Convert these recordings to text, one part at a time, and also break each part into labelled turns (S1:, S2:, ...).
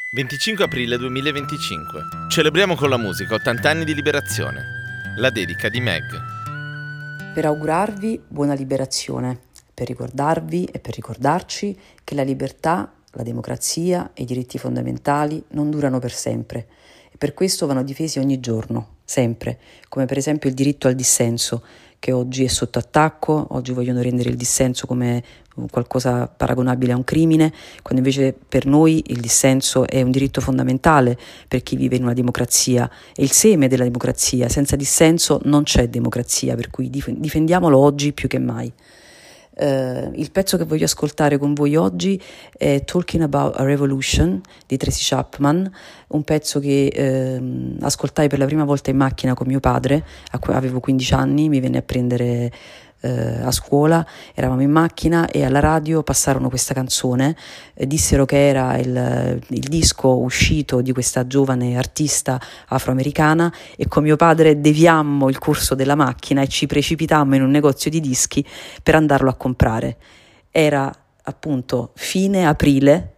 S1: 25 aprile 2025. Celebriamo con la musica 80 anni di liberazione. La dedica di Meg.
S2: Per augurarvi buona liberazione, per ricordarvi e per ricordarci che la libertà, la democrazia e i diritti fondamentali non durano per sempre e per questo vanno difesi ogni giorno, sempre, come per esempio il diritto al dissenso, che oggi è sotto attacco. Oggi vogliono rendere il dissenso come qualcosa paragonabile a un crimine, quando invece per noi il dissenso è un diritto fondamentale per chi vive in una democrazia, è il seme della democrazia. Senza dissenso non c'è democrazia, per cui difendiamolo oggi più che mai. Il pezzo che voglio ascoltare con voi oggi è Talking About a Revolution di Tracy Chapman, un pezzo che ascoltai per la prima volta in macchina con mio padre. Avevo 15 anni, mi venne a prendere a scuola, eravamo in macchina e alla radio passarono questa canzone, dissero che era il disco uscito di questa giovane artista afroamericana, e con mio padre deviammo il corso della macchina e ci precipitammo in un negozio di dischi per andarlo a comprare. Era appunto fine aprile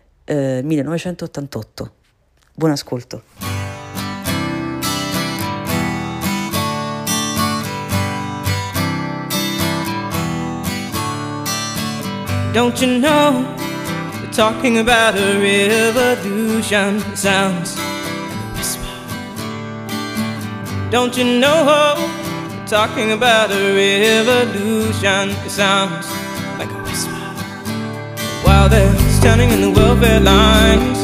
S2: 1988. Buon ascolto.
S3: Don't you know, they're talking about a revolution. It sounds like a whisper. Don't you know, they're talking about a revolution. It sounds like a whisper. While they're standing in the welfare lines,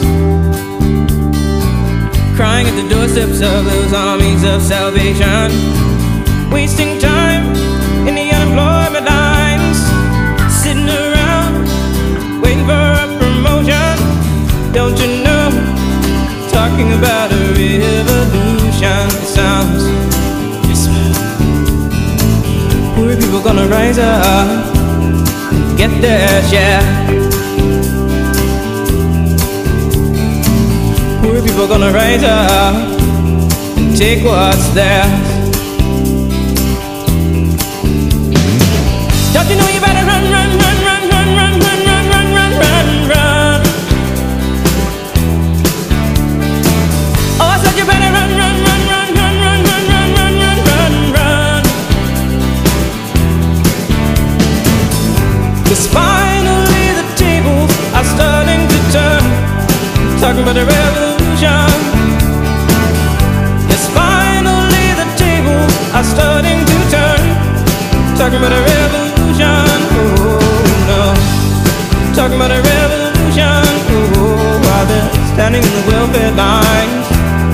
S3: crying at the doorsteps of those armies of salvation, wasting time in the unemployment lines, sitting around waiting for a promotion. Don't you know, talking about a revolution. It sounds whisper. Poor people gonna rise up and get their share. Poor people gonna rise up and take what's theirs. Don't you know you better run, run, run, run, run, run, run, run, run, run, run, run. Oh, I said you better run, run, run, run, run, run, run, run, run, run, run, run. 'Cause finally the tables are starting to turn, talking about a revolution. Yes, finally the tables are starting to turn, talking about a revolution. Oh no, talking about a revolution. Oh, while they're standing in the welfare lines,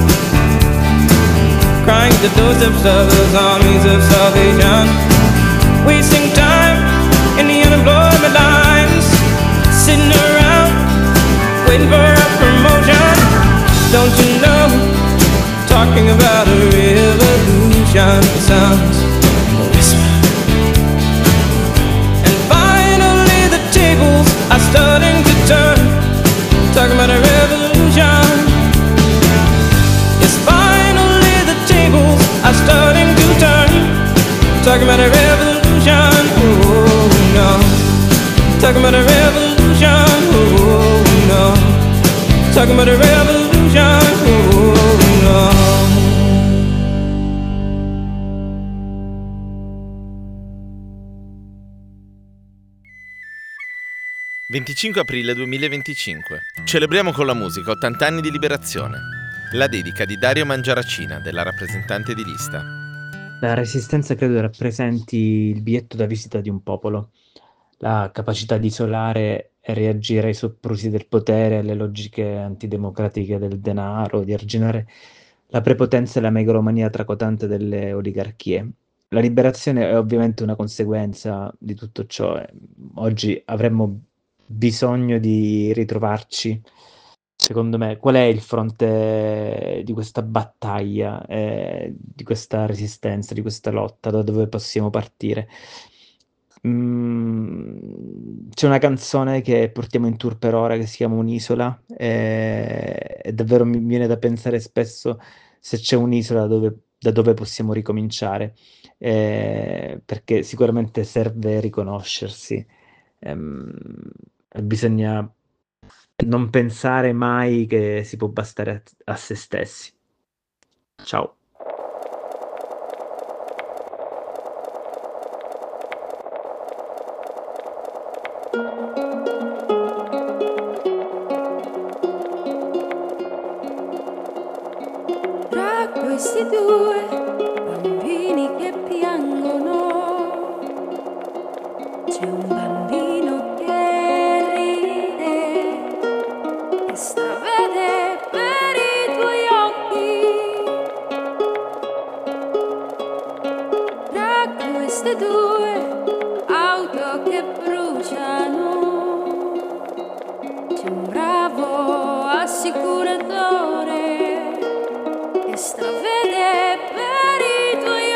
S3: crying at the doorsteps of those armies of salvation, wasting time in the unemployment lines, sitting around waiting for a promotion. Don't you know, talking about a revolution. It sounds like a whisper. Are starting to turn, talking about a revolution. Yes, finally the tables are starting to turn, talking about a revolution. Oh no, talking about a revolution. Oh no, talking about a revolution. Oh no.
S1: «25 aprile 2025. Celebriamo con la musica 80 anni di liberazione. La dedica di Dario Mangiaracina, della rappresentante di lista».
S4: La resistenza credo rappresenti il biglietto da visita di un popolo, la capacità di isolare e reagire ai soprusi del potere, alle logiche antidemocratiche del denaro, di arginare la prepotenza e la megalomania tracotante delle oligarchie. La liberazione è ovviamente una conseguenza di tutto ciò. Oggi avremmo bisogno di ritrovarci. Secondo me, qual è il fronte di questa battaglia, di questa resistenza, di questa lotta, da dove possiamo partire? C'è una canzone che portiamo in tour per ora che si chiama Un'isola, e davvero mi viene da pensare spesso se c'è un'isola da dove possiamo ricominciare, perché sicuramente serve riconoscersi. Bisogna Non pensare mai che si può bastare a se stessi. Ciao.
S5: Tra questi due bambini che piangono c'è un bambino che ride e stravede per i tuoi occhi. Tra queste due auto che bruciano c'è un bravo assicuratore che stravede per i tuoi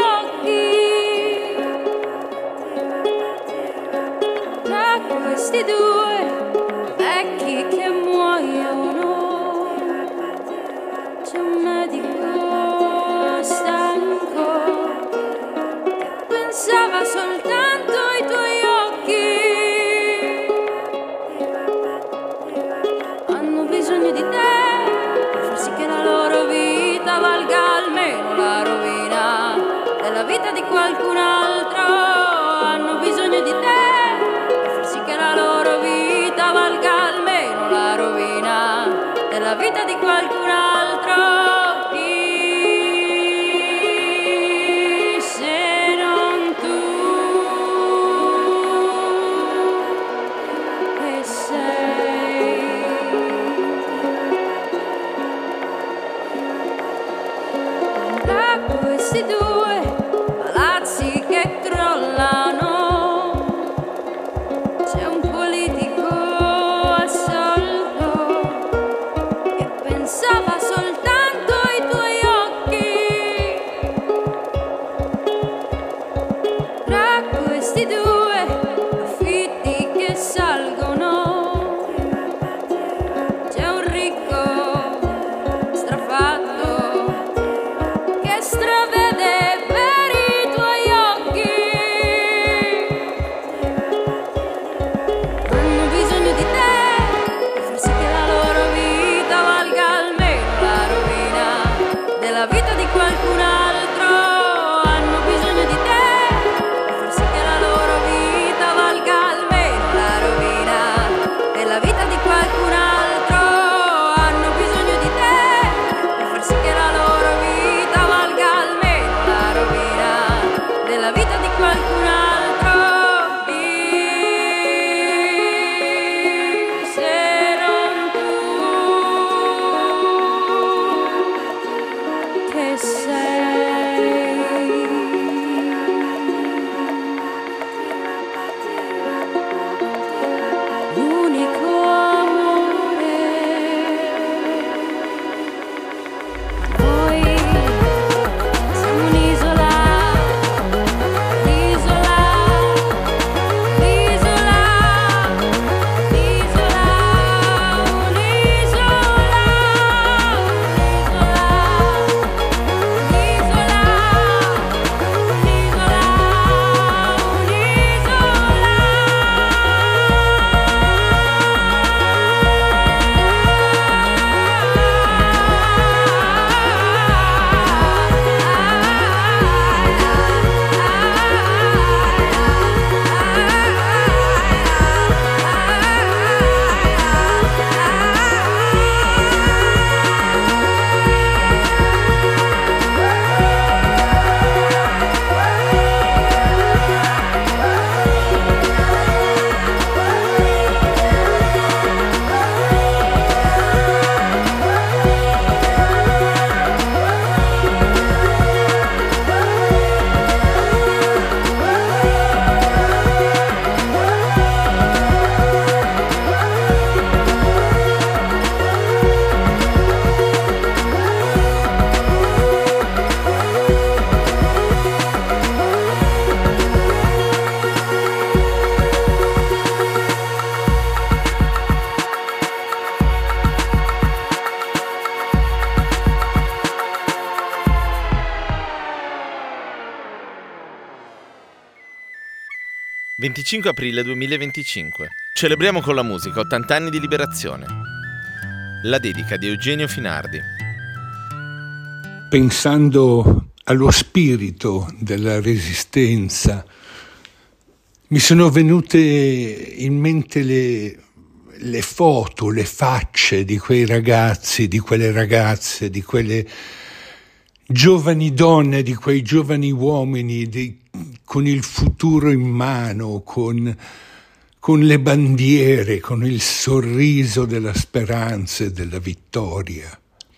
S5: occhi. Tra questi due vecchi che muoiono c'è un medico stanco che pensava soltanto ai tuoi occhi. Hanno bisogno di te per far sì che la loro vita valga almeno la rovina della vita di qualcun altro. Hanno bisogno di te per far sì che la loro vita valga almeno la rovina della vita di qualcun altro. Chi se non tu che sei? Tra questi due palazzi che crollano c'è un politico assolto che pensava soltanto ai tuoi occhi. Tra questi due affitti che salgono c'è un ricco strafatto che stravede per i tuoi occhi. Hanno bisogno di te per far sì che la loro vita valga almeno la rovina della vita di qualcun altro. Hanno bisogno di te per far sì che la loro vita valga almeno la rovina della vita di qualcun altro. Hanno bisogno di te per far sì che la loro vita valga almeno la rovina della vita di qualcun altro. Se non tu che sei? L'unico amore. Noi siamo un'isola, l'isola, l'isola, l'isola, un'isola,
S1: «25 aprile 2025. Celebriamo con la musica 80 anni di liberazione. La dedica di Eugenio Finardi.
S6: Pensando allo spirito della Resistenza, mi sono venute in mente le foto, le facce di quei ragazzi, di quelle ragazze, di quelle giovani donne, di quei giovani uomini, con il futuro in mano, con le bandiere, con il sorriso della speranza e della vittoria.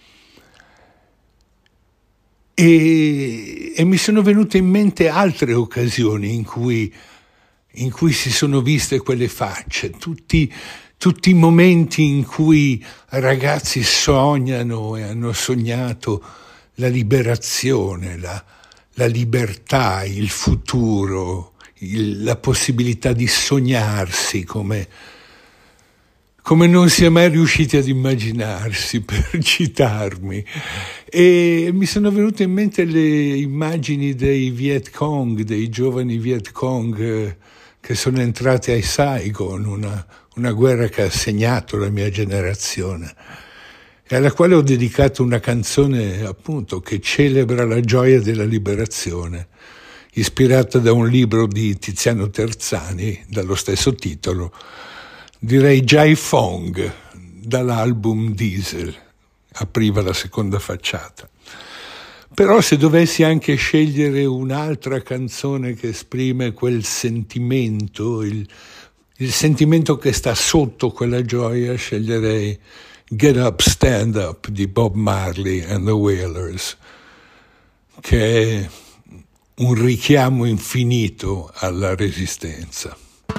S6: E mi sono venute in mente altre occasioni in cui si sono viste quelle facce, tutti i momenti in cui ragazzi sognano e hanno sognato la liberazione, la libertà, il futuro, la possibilità di sognarsi come non si è mai riusciti ad immaginarsi, per citarmi. E mi sono venute in mente le immagini dei Viet Cong, dei giovani Viet Cong che sono entrati a Saigon, una guerra che ha segnato la mia generazione e alla quale ho dedicato una canzone, appunto, che celebra la gioia della liberazione, ispirata da un libro di Tiziano Terzani dallo stesso titolo, direi Jai Fong, dall'album Diesel, apriva la seconda facciata. Però se dovessi anche scegliere un'altra canzone che esprime quel sentimento, il sentimento che sta sotto quella gioia, sceglierei Get Up, Stand Up di Bob Marley and the Wailers, che è un richiamo infinito alla resistenza.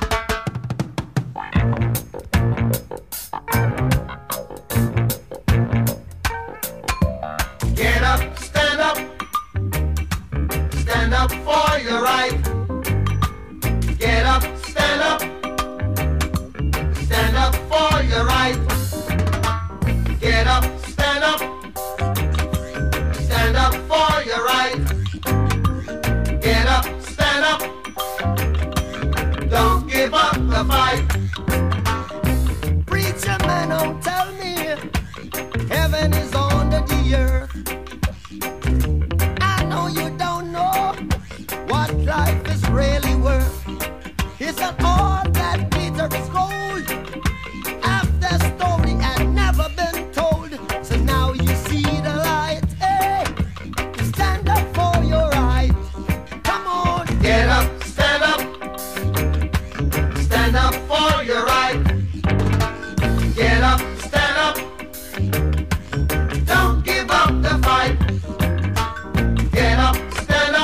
S7: Get up, stand up for your right. Get up, stand up for your right. Get up, stand up for your right. Get up, stand up, don't give up the fight.
S8: Preacher man, don't tell me heaven is under the earth. I know you don't know what life is really worth. It's not all that glitter is gold. Half the story had never been told. So now you see the light. Hey, stand up for your right. Come on.
S7: Get up, stand up for your right. Get up, stand up, don't give up the fight. Get up, stand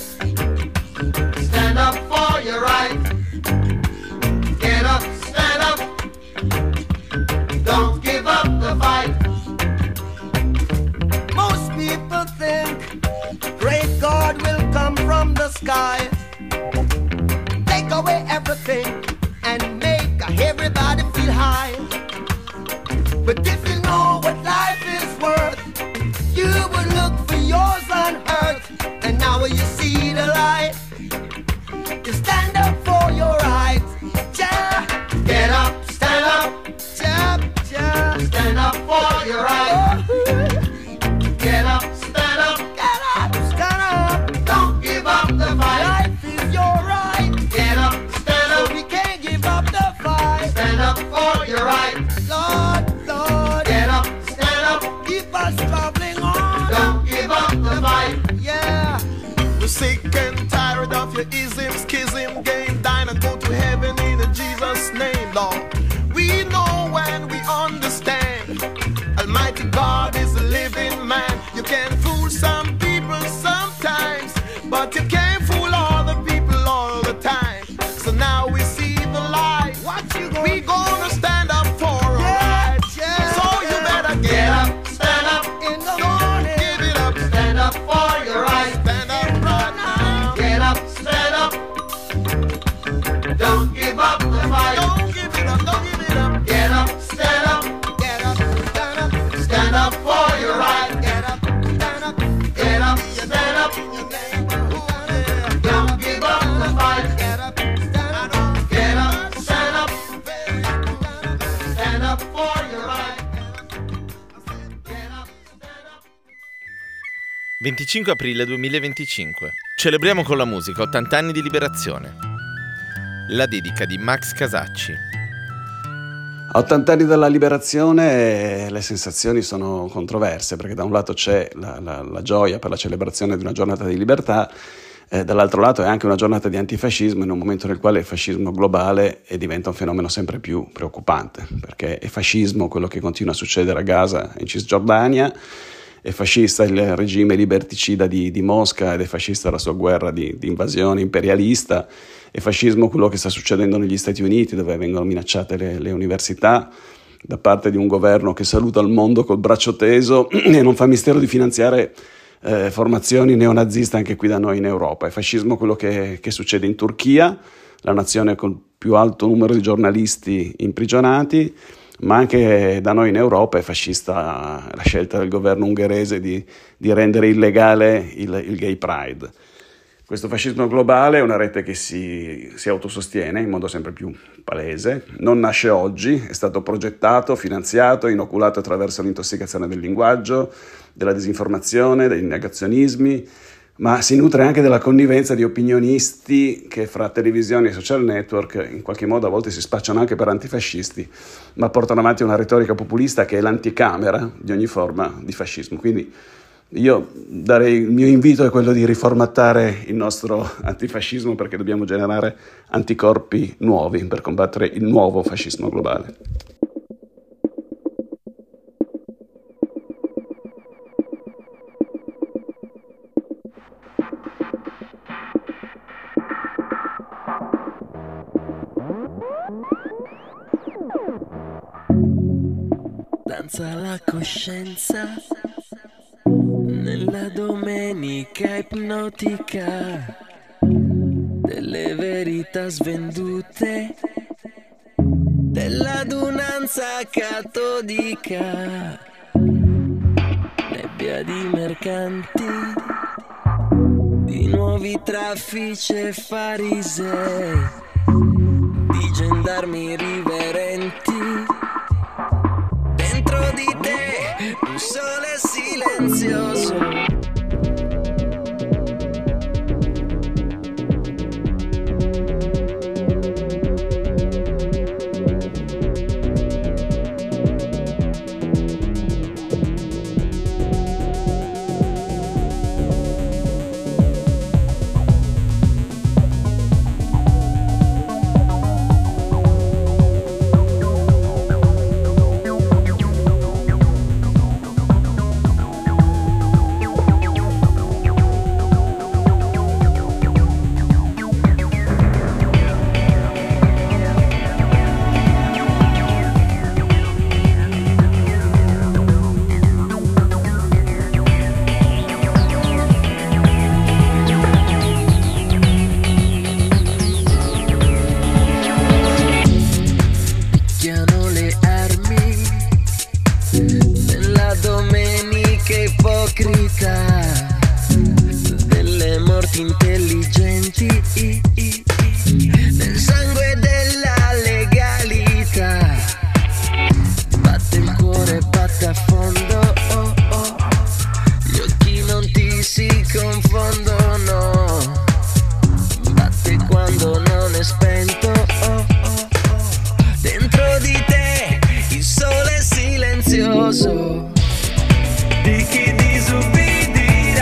S7: up for your right. Get up, stand up, don't give up the fight.
S8: Most people think great God will come from the sky, take away everything and make everybody feel high. But if you know what life is worth, you would look for yours on earth. And now you see the light, you stand up for your rights. Yeah.
S7: Get up, stand up,
S8: Yeah, yeah.
S7: stand up for your right. Get up, stand up,
S8: Get up, stand up.
S7: don't give up the fight.
S8: Life is your right,
S7: Get up, stand
S8: so
S7: up,
S8: we can't give up the fight.
S7: stand up for your right.
S8: Lord, Lord,
S7: Get up, stand up,
S8: keep us traveling on.
S7: don't give up the fight.
S8: Yeah.
S9: We're sick and tired of your ism, schism, game, dine and go to heaven in Jesus' name, Lord. We know and we understand Almighty God is a living man. You can fool some people sometimes, but you can't fool all the people all the time. So now we see the light. We gonna stand up for our rights.
S8: yeah.
S9: So you better
S7: Get
S9: get up,
S7: up, stand up,
S8: In the
S9: don't
S8: morning,
S9: give it up,
S7: stand up for your right.
S9: stand up right now.
S7: Get up, stand up, don't give up the fight.
S9: Don't give it up, don't give it up.
S7: Get up, stand up,
S8: get up, stand up,
S7: stand up for your right.
S8: get up, stand up.
S7: Get up, stand up,
S8: In your neighborhood,
S7: don't give up the fight.
S8: get up, stand up.
S7: Get up, stand up, stand up for your right.
S1: 25 aprile 2025. Celebriamo con la musica 80 anni di liberazione. La dedica di Max Casacci.
S10: A 80 anni dalla liberazione le sensazioni sono controverse, perché da un lato c'è la gioia per la celebrazione di una giornata di libertà, dall'altro lato è anche una giornata di antifascismo in un momento nel quale il fascismo globale diventa un fenomeno sempre più preoccupante, perché è fascismo quello che continua a succedere a Gaza e in Cisgiordania, è fascista il regime liberticida di Mosca ed è fascista la sua guerra di invasione imperialista, è fascismo quello che sta succedendo negli Stati Uniti, dove vengono minacciate le università da parte di un governo che saluta il mondo col braccio teso e non fa mistero di finanziare formazioni neonaziste anche qui da noi in Europa. È fascismo quello che succede in Turchia, la nazione con il più alto numero di giornalisti imprigionati, ma anche da noi in Europa è fascista la scelta del governo ungherese di rendere illegale il Gay Pride. Questo fascismo globale è una rete che si autosostiene in modo sempre più palese, non nasce oggi, è stato progettato, finanziato, inoculato attraverso l'intossicazione del linguaggio, della disinformazione, dei negazionismi, ma si nutre anche della connivenza di opinionisti che fra televisioni e social network in qualche modo a volte si spacciano anche per antifascisti, ma portano avanti una retorica populista che è l'anticamera di ogni forma di fascismo. Quindi il mio invito è quello di riformattare il nostro antifascismo, perché dobbiamo generare anticorpi nuovi per combattere il nuovo fascismo globale.
S11: Danza la coscienza nella domenica ipnotica delle verità svendute, dell'adunanza catodica, nebbia di mercanti, di nuovi traffici e farisei, di gendarmi riverenti. Dentro di te un sole silenzioso. Delle morti intelligenti nel sangue della legalità. Batte il cuore, batte a fondo, oh, oh. Gli occhi non ti si confondono. Batte quando non è spento, oh, oh, oh. Dentro di te il sole silenzioso di chi disubbidisce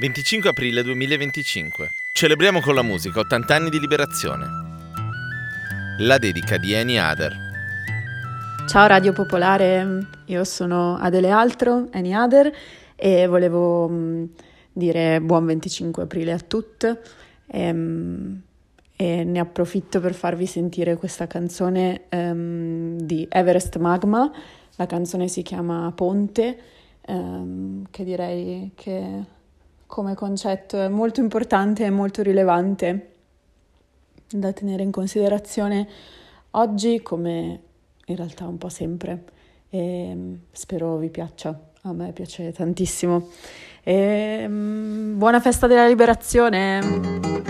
S1: 25 aprile 2025. Celebriamo con la musica 80 anni di liberazione. La dedica di Any Other.
S12: Ciao Radio Popolare, io sono Adele Altro, Any Other, e volevo dire buon 25 aprile a tutti e ne approfitto per farvi sentire questa canzone di Everest Magma. La canzone si chiama Ponte, che direi che come concetto è molto importante e molto rilevante da tenere in considerazione oggi come in realtà un po' sempre, e spero vi piaccia, a me piace tantissimo. E, buona festa della liberazione!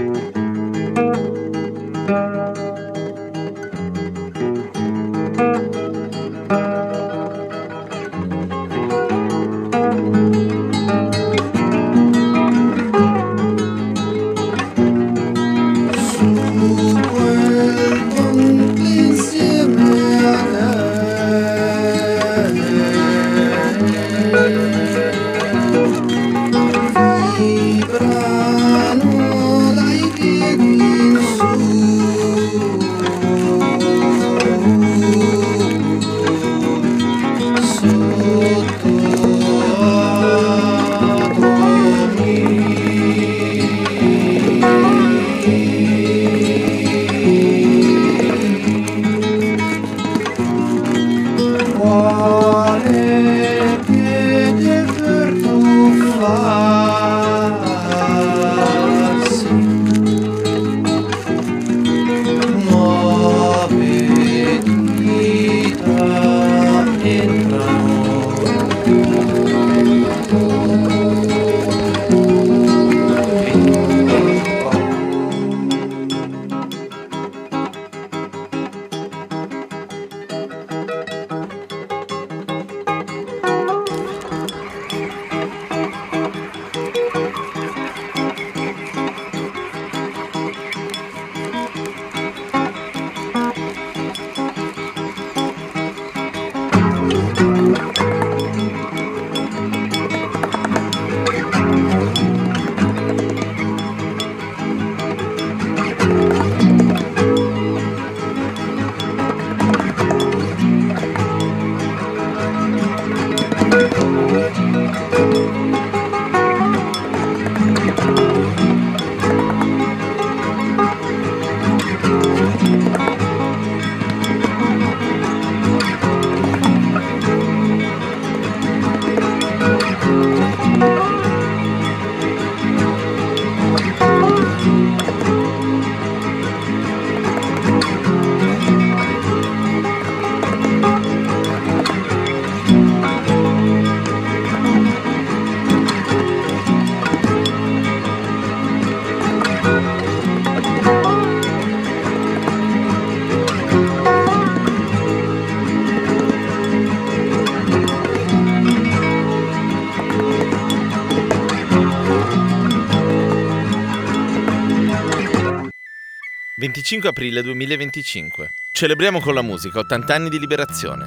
S1: «25 aprile 2025. Celebriamo con la musica 80 anni di liberazione.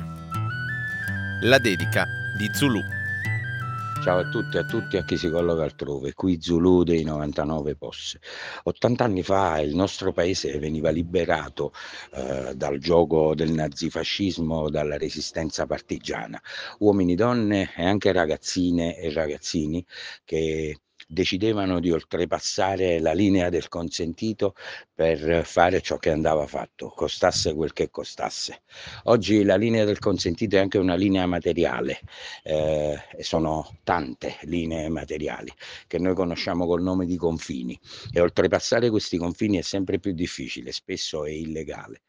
S1: La dedica di Zulu».
S13: Ciao a tutti e a tutti, a chi si colloca altrove, qui Zulu dei 99 Posse. 80 anni fa il nostro paese veniva liberato dal gioco del nazifascismo, dalla resistenza partigiana. Uomini, donne e anche ragazzine e ragazzini che decidevano di oltrepassare la linea del consentito per fare ciò che andava fatto, costasse quel che costasse. Oggi la linea del consentito è anche una linea materiale, e sono tante linee materiali che noi conosciamo col nome di confini, e oltrepassare questi confini è sempre più difficile, spesso è illegale.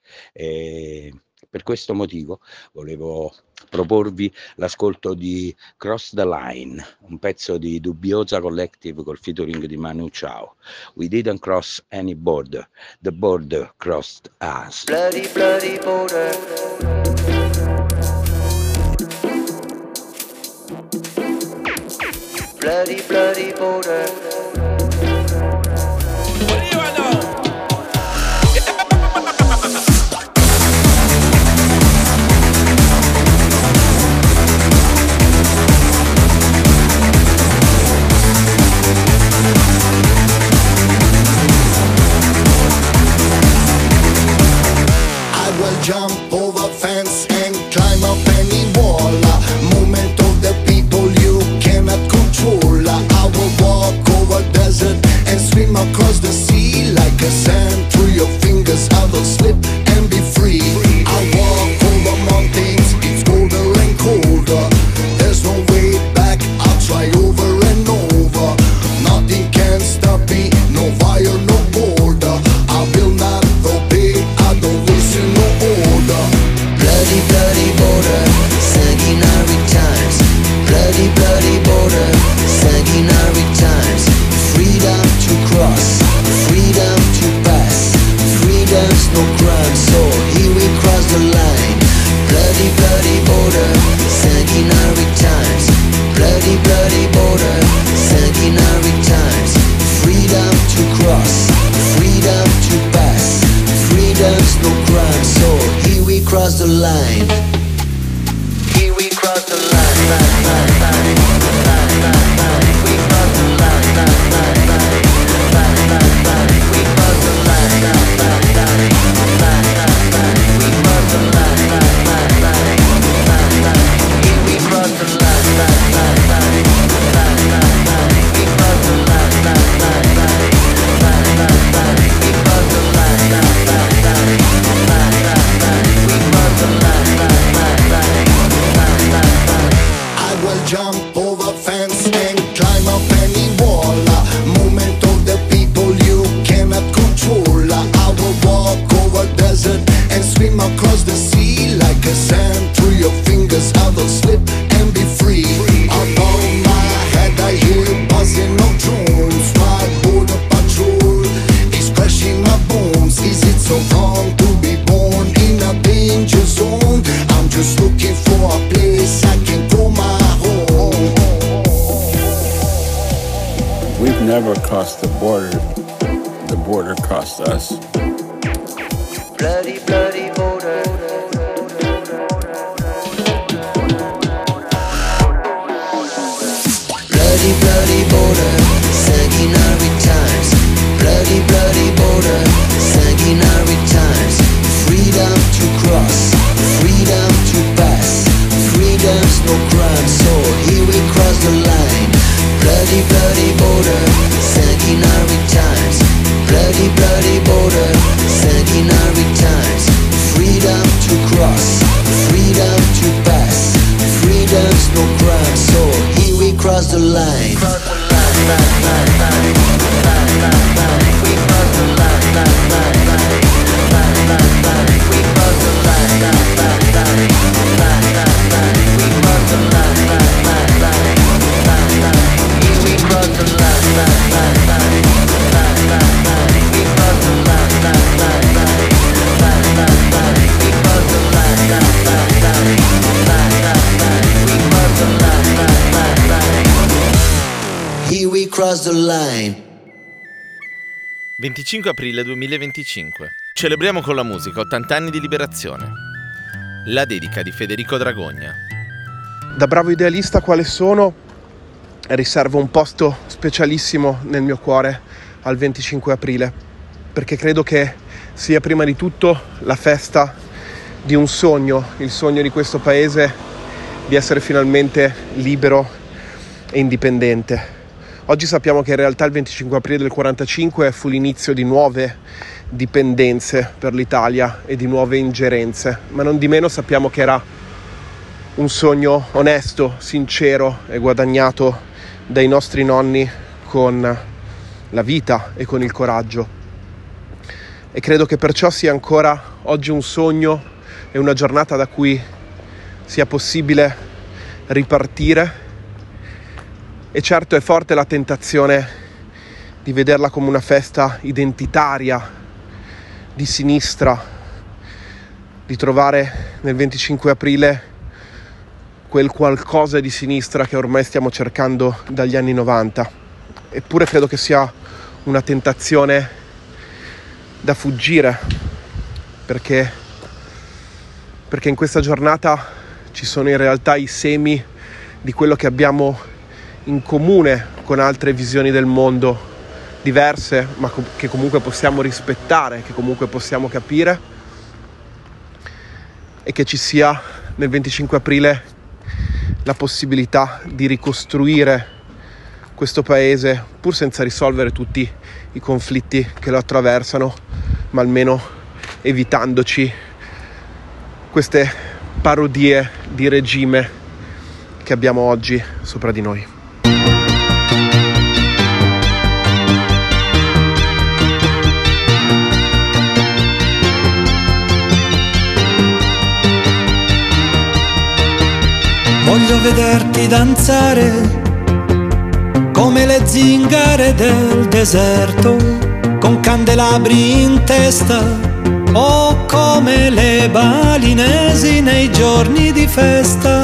S13: Per questo motivo volevo proporvi l'ascolto di Cross the Line, un pezzo di Dubbiosa Collective col featuring di Manu Chao. We didn't cross any border, the border crossed us.
S11: Bloody, bloody border. Bloody, bloody border.
S14: Whatever costs the border costs us.
S15: Bloody, bloody border. Bloody, bloody border, sanguinary times. Bloody, bloody border, sanguinary times. Freedom to cross, freedom to pass. Freedom's no crime, so here we cross the line. Bloody, bloody border, sanguinary times. Bloody, bloody border, sanguinary times. Freedom to cross, freedom to pass. Freedom's no crime, so here we cross the line. Here we cross the line.
S1: 25 aprile 2025. Celebriamo con la musica 80 anni di liberazione. La dedica di Federico Dragogna.
S16: Da bravo idealista quale sono, riservo un posto specialissimo nel mio cuore al 25 aprile, perché credo che sia prima di tutto la festa di un sogno, il sogno di questo paese di essere finalmente libero e indipendente. Oggi sappiamo che in realtà il 25 aprile del 45 fu l'inizio di nuove dipendenze per l'Italia e di nuove ingerenze, ma non di meno sappiamo che era un sogno onesto, sincero e guadagnato dai nostri nonni con la vita e con il coraggio. E credo che perciò sia ancora oggi un sogno e una giornata da cui sia possibile ripartire. E certo è forte la tentazione di vederla come una festa identitaria di sinistra, di trovare nel 25 aprile quel qualcosa di sinistra che ormai stiamo cercando dagli anni 90. Eppure credo che sia una tentazione da fuggire, perché in questa giornata ci sono in realtà i semi di quello che abbiamo in comune con altre visioni del mondo diverse, ma che comunque possiamo rispettare, che comunque possiamo capire, e che ci sia nel 25 aprile la possibilità di ricostruire questo paese, pur senza risolvere tutti i conflitti che lo attraversano, ma almeno evitandoci queste parodie di regime che abbiamo oggi sopra di noi.
S17: Voglio vederti danzare come le zingare del deserto, con candelabri in testa o come le balinesi nei giorni di festa.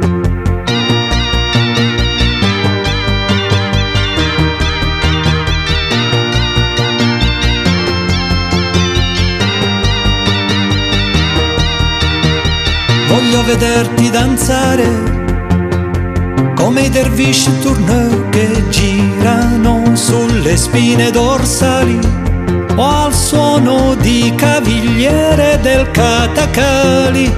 S17: Voglio vederti danzare come i dervish tourneur che girano sulle spine dorsali o al suono di cavigliere del Katakali.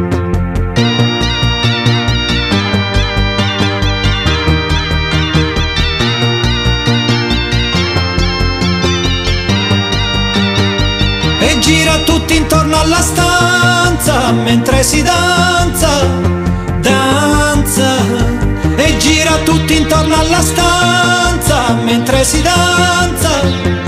S17: E gira tutti intorno alla stanza mentre si danza, danza. E gira tutti intorno alla stanza mentre si danza.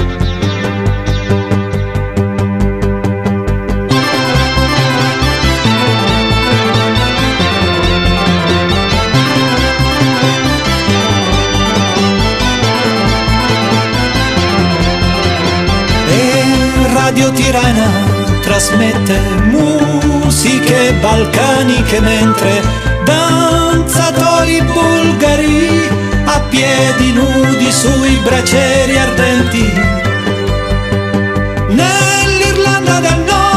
S17: E Radio Tirana trasmette musiche balcaniche mentre danzatori bulgari a piedi nudi sui bracieri ardenti. Nell'Irlanda del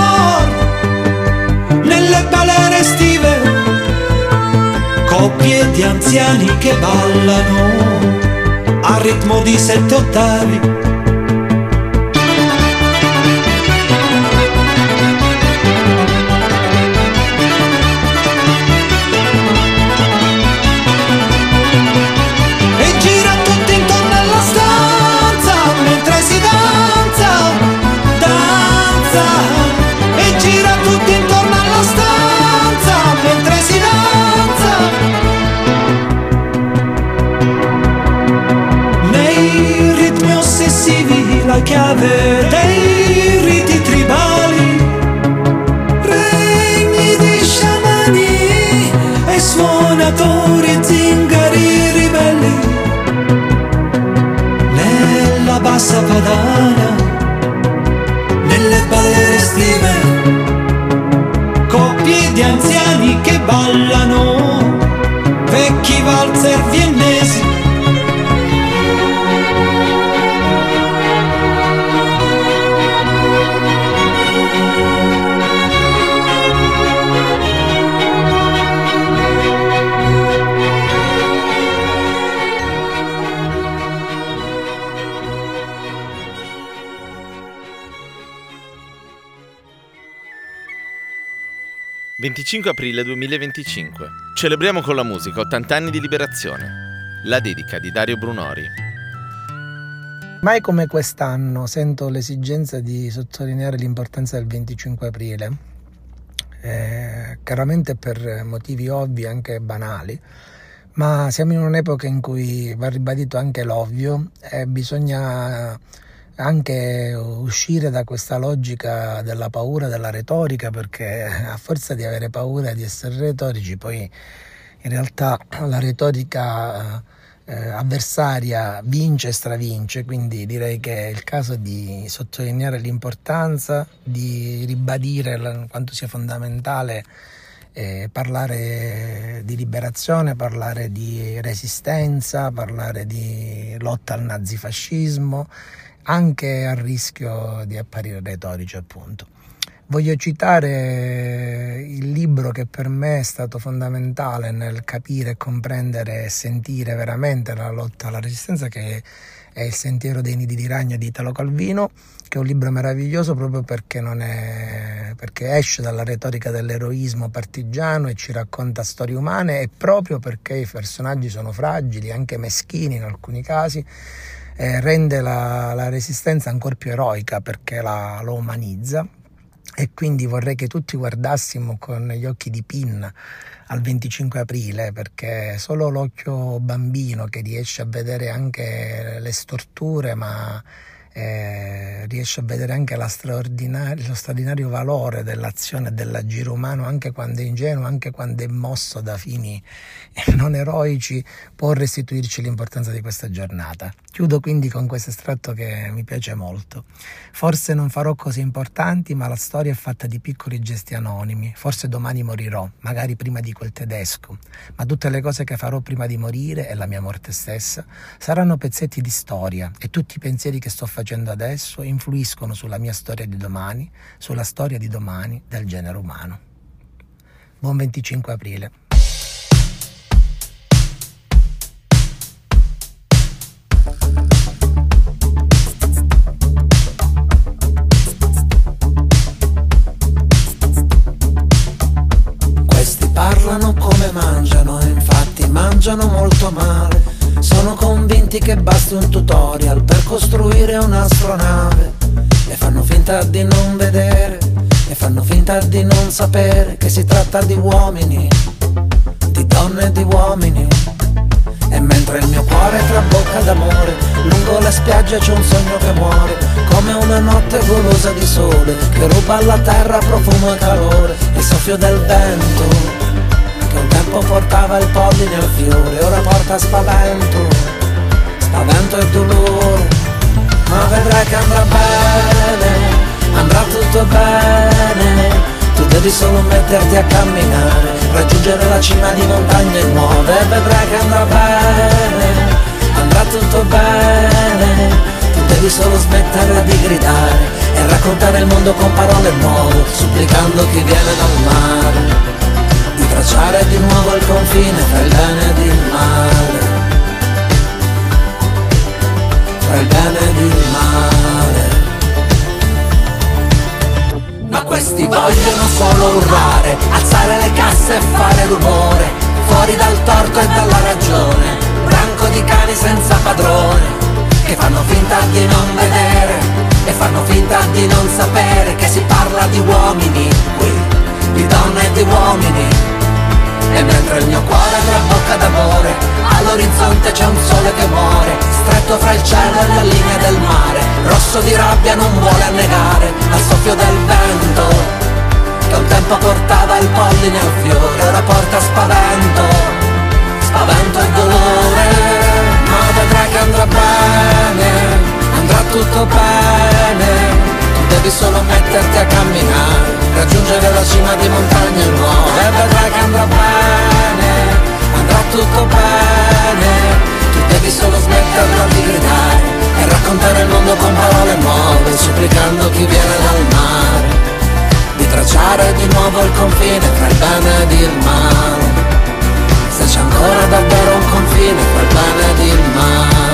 S17: Nord, nelle balere estive, coppie di anziani che ballano a ritmo di 7 ottavi. E gira tutti intorno alla stanza mentre si danza, danza. E gira tutti intorno alla stanza mentre si danza. Nei ritmi ossessivi la chiave dei riti tribali, regni di sciamani e suonatori zingari ribelli. Nella bassa padana, nelle balere estive, coppie di anziani che ballano vecchi valzer viennesi.
S1: «25 aprile 2025. Celebriamo con la musica 80 anni di liberazione. La dedica di Dario Brunori».
S18: Mai come quest'anno sento l'esigenza di sottolineare l'importanza del 25 aprile, chiaramente per motivi ovvi, anche banali, ma siamo in un'epoca in cui va ribadito anche l'ovvio e bisogna anche uscire da questa logica della paura, della retorica, perché a forza di avere paura di essere retorici, poi in realtà la retorica avversaria vince e stravince. Quindi direi che è il caso di sottolineare l'importanza, di ribadire quanto sia fondamentale parlare di liberazione, parlare di resistenza, parlare di lotta al nazifascismo, anche a rischio di apparire retorici, appunto. Voglio citare il libro che per me è stato fondamentale nel capire, comprendere e sentire veramente la lotta alla resistenza, che è Il sentiero dei nidi di ragno di Italo Calvino, che è un libro meraviglioso proprio perché perché esce dalla retorica dell'eroismo partigiano e ci racconta storie umane, e proprio perché i personaggi sono fragili, anche meschini in alcuni casi, rende la resistenza ancora più eroica perché lo umanizza. E quindi vorrei che tutti guardassimo con gli occhi di Pin al 25 aprile, perché solo l'occhio bambino, che riesce a vedere anche le storture, ma riesce a vedere anche lo straordinario valore dell'azione e dell'agire umano, anche quando è ingenuo, anche quando è mosso da fini non eroici, può restituirci l'importanza di questa giornata. Chiudo quindi con questo estratto che mi piace molto. Forse non farò cose importanti, ma la storia è fatta di piccoli gesti anonimi. Forse domani morirò, magari prima di quel tedesco, ma tutte le cose che farò prima di morire e la mia morte stessa saranno pezzetti di storia, e tutti i pensieri che sto facendo adesso influiscono sulla mia storia di domani, sulla storia di domani del genere umano. Buon 25 aprile.
S17: Parlano come mangiano, e infatti mangiano molto male. Sono convinti che basti un tutorial per costruire un'astronave, e fanno finta di non vedere, e fanno finta di non sapere che si tratta di uomini, di donne e di uomini. E mentre il mio cuore trabocca d'amore, lungo le spiagge c'è un sogno che muore, come una notte golosa di sole che ruba alla terra profumo e calore. Il soffio del vento che un tempo portava il polline al fiore, ora porta spavento, spavento e dolore. Ma vedrai che andrà bene, andrà tutto bene. Tu devi solo metterti a camminare raggiungere la cima di montagne nuove e vedrai che andrà bene, andrà tutto bene. Tu devi solo smettere di gridare e raccontare il mondo con parole nuove, supplicando chi viene dal mare di tracciare di nuovo il confine tra il bene ed il male, tra il bene ed il male. Ma questi vogliono solo urlare, alzare le casse e fare rumore, fuori dal torto e dalla ragione, branco di cani senza padrone, che fanno finta di non vedere e fanno finta di non sapere che si parla di uomini qui, di donne e di uomini. E mentre il mio cuore trabocca d'amore, all'orizzonte c'è un sole che muore, stretto fra il cielo e la linea del mare, rosso di rabbia non vuole annegare al soffio del vento, che un tempo portava il polline al fiore, ora porta spavento, spavento e dolore. Ma vedrai che andrà bene, andrà tutto bene, tu devi solo metterti a camminare, raggiungere la cima di montagne nuove e vedrai che andrà bene, andrà tutto bene, tu devi solo smetterla di gridare e raccontare il mondo con parole nuove, supplicando chi viene dal mare di tracciare di nuovo il confine tra il bene ed il male, se c'è ancora davvero un confine tra il bene ed il male.